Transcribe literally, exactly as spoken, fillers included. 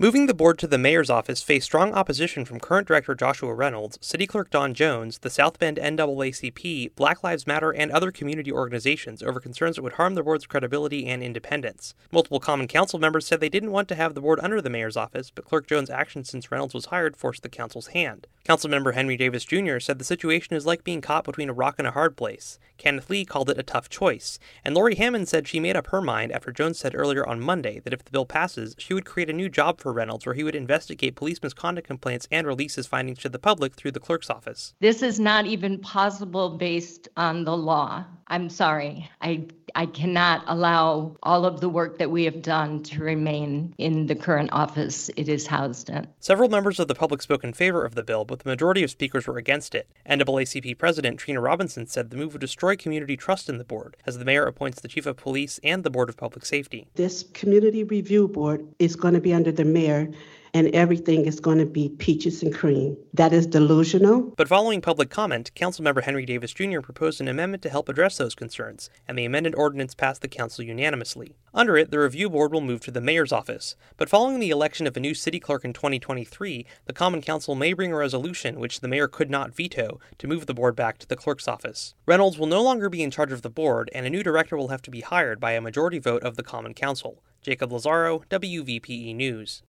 Moving the board to the mayor's office faced strong opposition from current director Joshua Reynolds, City Clerk Don Jones, the South Bend N double A C P, Black Lives Matter, and other community organizations over concerns that would harm the board's credibility and independence. Multiple Common Council members said they didn't want to have the board under the mayor's office, but Clerk Jones' actions since Reynolds was hired forced the council's hand. Councilmember Henry Davis Junior said the situation is like being caught between a rock and a hard place. Kenneth Lee called it a tough choice, and Lori Hammond said she made up her mind after Jones said earlier on Monday that if the bill passes, she would create a new job for Reynolds where he would investigate police misconduct complaints and release his findings to the public through the clerk's office. This is not even possible based on the law. I'm sorry. I I cannot allow all of the work that we have done to remain in the current office it is housed in. Several members of the public spoke in favor of the bill, but the majority of speakers were against it. N double A C P President Trina Robinson said the move would destroy community trust in the board, as the mayor appoints the chief of police and the board of public safety. This community review board is going to be under the mayor, and everything is going to be peaches and cream. That is delusional. But following public comment, Councilmember Henry Davis Junior proposed an amendment to help address those concerns, and the amended ordinance passed the council unanimously. Under it, the review board will move to the mayor's office. But following the election of a new city clerk in twenty twenty-three, the Common Council may bring a resolution, which the mayor could not veto, to move the board back to the clerk's office. Reynolds will no longer be in charge of the board, and a new director will have to be hired by a majority vote of the Common Council. Jacob Lazaro, W V P E News.